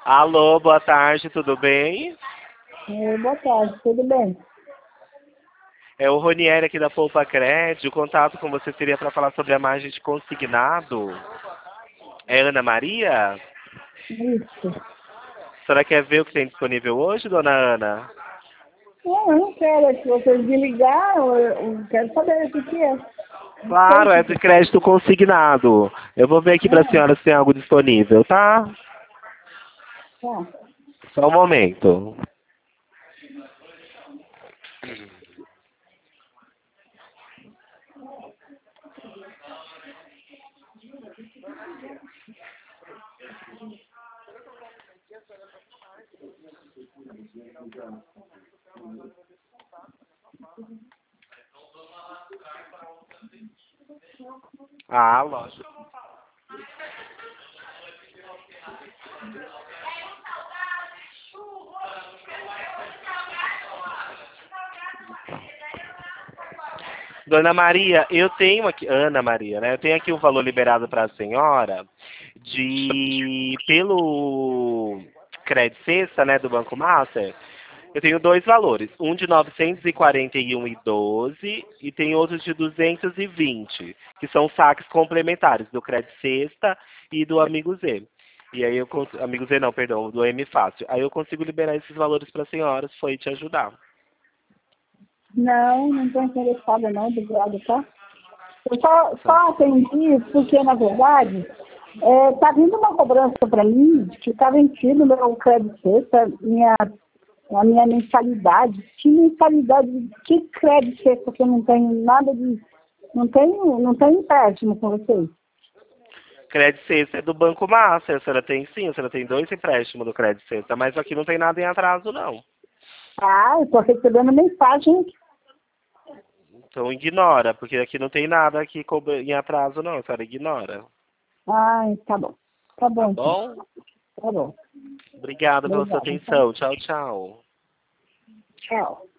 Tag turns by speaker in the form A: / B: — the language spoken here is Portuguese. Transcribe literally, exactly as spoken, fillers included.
A: Alô, boa tarde, tudo bem?
B: É, boa tarde, tudo bem?
A: É o Ronieri aqui da Poupa Cred. O contato com você seria para falar sobre a margem de consignado. É Ana Maria?
B: Isso.
A: A senhora quer ver o que tem disponível hoje, dona Ana?
B: Não, eu não quero, é que vocês me ligaram, eu, eu quero saber o que, que é. Não sei o
A: Claro, é
B: que
A: de
B: que
A: crédito consignado. Eu vou ver aqui para a
B: é.
A: senhora se tem algo disponível, tá?
B: Tá.
A: Só um momento. Ah, lógico. Dona Maria, eu tenho aqui, Ana Maria, né? Eu tenho aqui um valor liberado para a senhora de pelo Credit Sexta, né, do Banco Master. Eu tenho dois valores, um de novecentos e quarenta e um e doze e tem outro de duzentos e vinte, que são saques complementares do Credit Sexta e do Amigo Z. E aí eu cons- Amigo Z não, perdão, do M Fácil. Aí eu consigo liberar esses valores para a senhora, se foi te ajudar.
B: Não, não estou interessada não, obrigada, tá? Eu só,
A: Tá.
B: só atendi porque, na verdade, está vindo uma cobrança para mim que está vencido meu crédito sexta, minha, a minha mensalidade. Que mensalidade, que crédito sexta que eu não tenho nada de... Não tenho, não tenho empréstimo com vocês.
A: Credit Sexta é do Banco Master, a senhora tem sim, a senhora tem dois empréstimos do Credit Sexta, mas aqui não tem nada em atraso não.
B: Ah, eu estou recebendo mensagem.
A: Então ignora, porque aqui não tem nada aqui cobra- em atraso não, a senhora ignora.
B: Ah, tá bom. Tá
A: Tá
B: bom, então.
A: bom?
B: Tá bom.
A: Obrigado pela sua
B: Obrigada, tá?
A: atenção. Tchau, tchau.
B: Tchau.